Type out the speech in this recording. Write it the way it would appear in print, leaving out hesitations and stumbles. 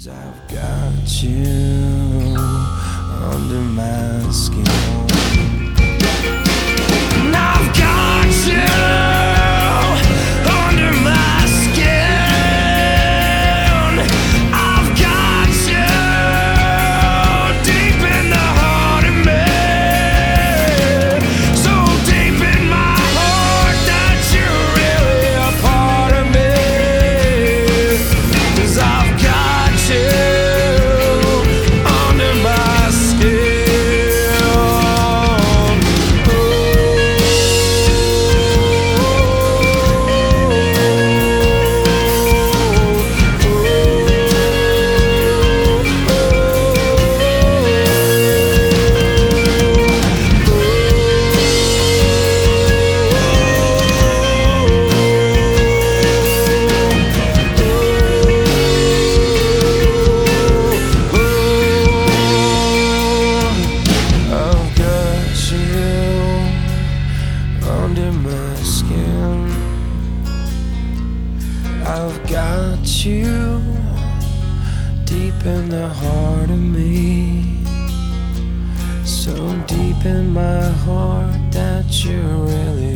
'Cause I've got you under my skin. And I've got you under my skin. I've got you deep in the heart of me. So deep in my heart that you're really a part of me. 'Cause I've got you under my skin. Under my skin, I've got you deep in the heart of me. So deep in my heart that you're really